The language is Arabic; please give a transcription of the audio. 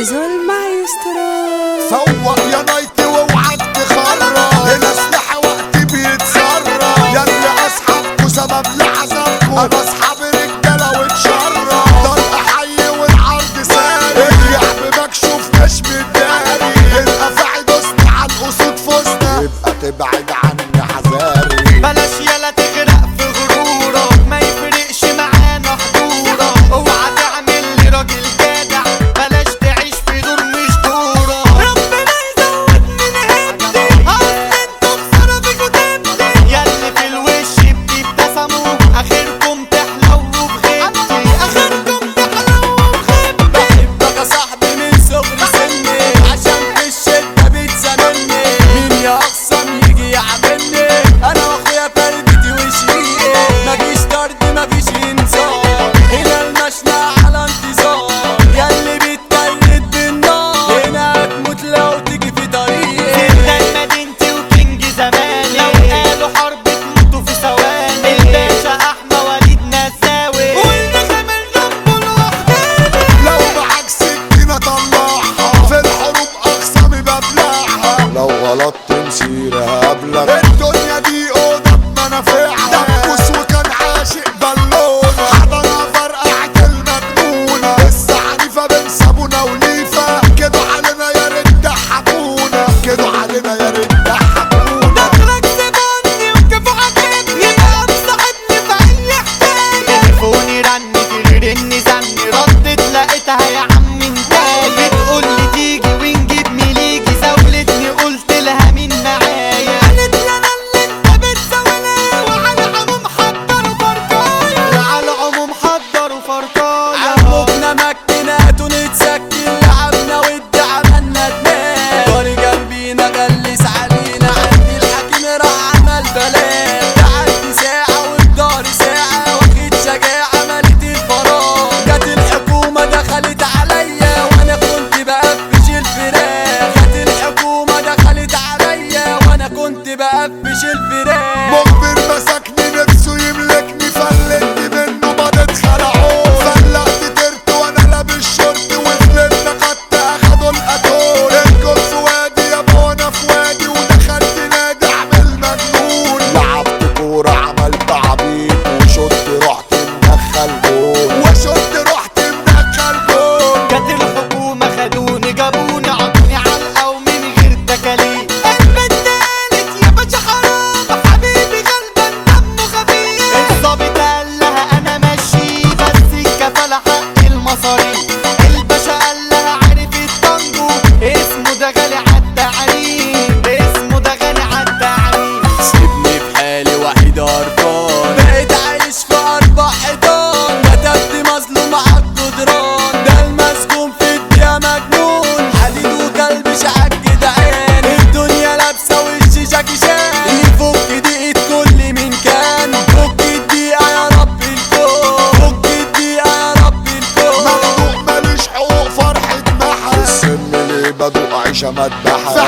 زيزو المايسترو. سوق يا نايتي واوعك تخرب، الاسلحة وقت بيتسرب، ياللي اصحابكوا سبب لعذابكوا، انا اصحاب رجالة واتشرب، طلق حي والعرض ساري، اللعب مكشوف مش متداري، الافاعي دوسنا عالاسود فزنا، يبقى تبعد عني حذاري، بلاش يالا تغرق في غرورك، ما يفرقش معانا حضورك، اوعى تعمل لي راجل جدع، بلاش تعيش في دور مش دورك، ربنا يزود من هدي، اصل انتوا بصرا فيكوا تبدي، ياللي في الوش بتبتسموا، اخركم تحلو بغيبتي، اخركم تحلو بغيبتي، بحبك يا صاحبي من صغر سني، عشان في الشدة بتزاملني، مين يا اخصم يجي يعملني، انا واخويا فردتي وشقيقي، مفيش طرد مفيش انذار، هنا المشنى على انتظار، ياللي بتكلت بالنار، هنا هتموت لو تيجي في طريقي، سندان مدينتي وكينج زماني، لو قالوا حرب تموتوا في ثواني، الباشا احمى وليد نساوي، والنغم الرب الوحداني، لو معاك سكينة طلعها، في الحروب اقسامي ببلعها، لو غلط تمشيرها قبلك، الدنيا دي اوضة بمنافعها، دبوس وكان عاشق بالونة، حضنها فرقعت المجنونة، لسه عنيفة بين صابونة وليفة، كدوا علينا يا ريت ضحكونا، كدوا علينا يا ريت ضحكونا، دخلك سيبني وكيف عاجبني، يبقى مصاحبني في اي حكاية، تليفوني رن ترن زني، ردت لقيتها يا عم انتاية، بتقولي تيجي ونجيب ميليجي، زاولتني قلت لها مين معايا، قالت لي انا اللي انت بتزاولها، وعلى العموم حضروا فرقاية، وعلى العموم حضروا فرقاية، عمومنا مكنات ونتسكن، لعبنا ودي عملنا دماغ، طاري جنبينا غلس علينا، عندي الحكيم راح عمل بلاغ، تعدي ساعة والدار ساعة، واخد شجاعة مليت الفراغ، جت الحكومة دخلت عليا، وانا كنت بقفش الفراخ، جت الحكومة دخلت عليا، وانا كنت بقفش الفراخ، مخبر مسكني نفسه يملكني، فلتني منه بدت خلعون، فلقت ترت وانا لابس شورت، وفلتنا قد اخدوا الاتون، الكل في وادي يابا وانا في وادي، ودخلت نادي اعمل مجنون، لعبت كورة عملت عبيط، وشوت رحت مدخل جون، وشوت رحت مدخل جون، جت الحكومة خدوني جابوني عطوني علقة ومن غير تكاليف، البنت قالت يا باشا حرام، حبيبي غلبان دمه خفيف، الظابط قال لها انا ماشي، بس الكفالة حق المصاريف، الباشا قال لها عارف الطنجو، اسمه ده غالي عالتعريف، اسمه ده غالي عالتعريف، سيبني في حالي وحيد قرفان، بقيت عايش في 4 حيطان، كتبت مظلوم عالجدران، ده المسجون في الدنيا مجنون، حديد وكلب شعك جدعان، الدنيا لابسه وش جاكي شان، يفك دقيقة كل من كان، فك الدقيقة يا رب الكون، فك الدقيقة يا رب الكون، مخنوق ماليش حقوق فرحة محل، السن اللي بدوق عيشة مدبحة،